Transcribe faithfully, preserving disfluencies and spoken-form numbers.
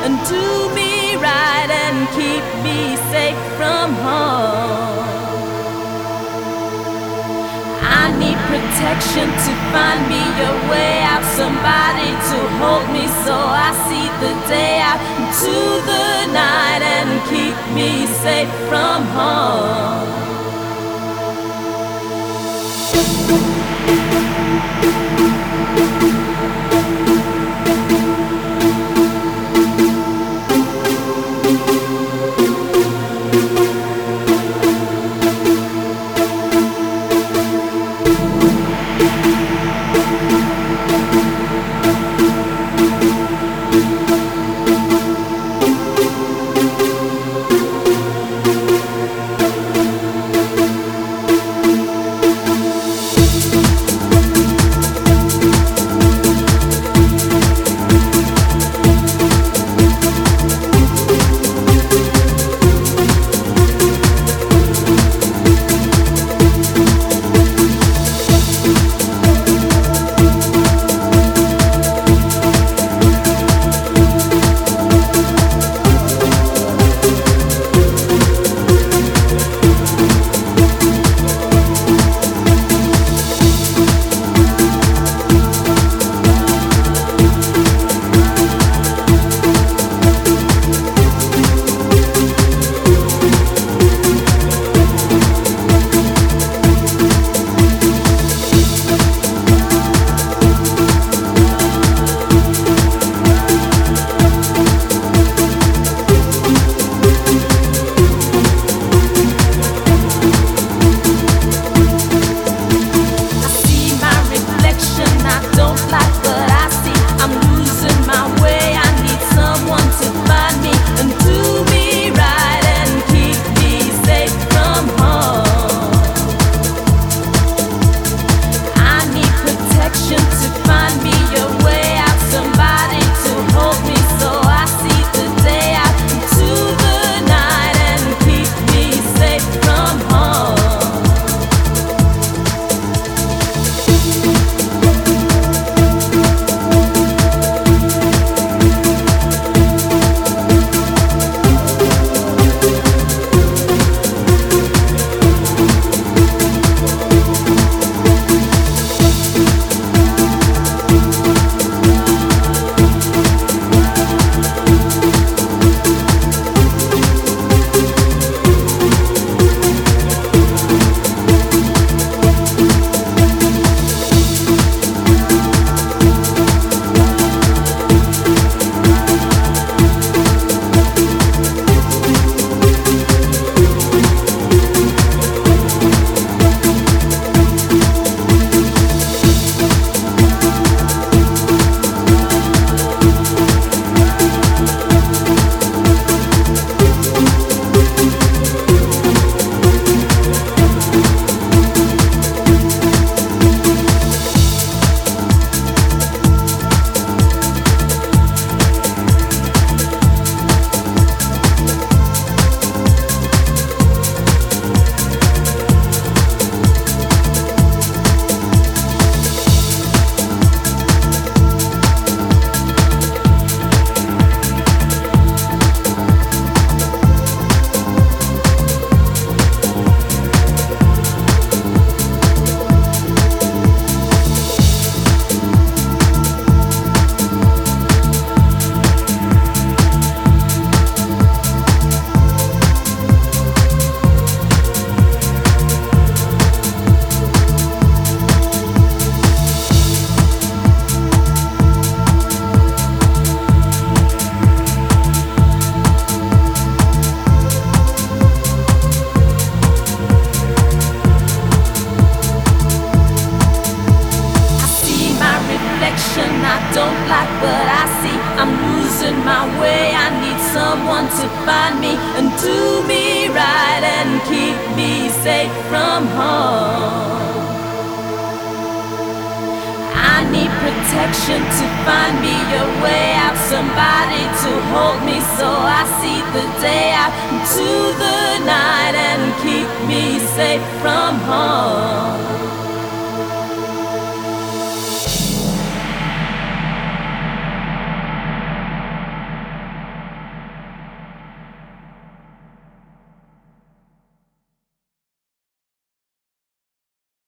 and do me right and keep me safe from harm. I need protection to find me a way out, somebody to hold me so I see the day out into the night and keep me safe from harm. but I see I'm losing my way. I need someone to find me and do me right and keep me safe from harm. I need protection to find me a way out, somebody to hold me so I see the day out into the night and keep me safe from harm.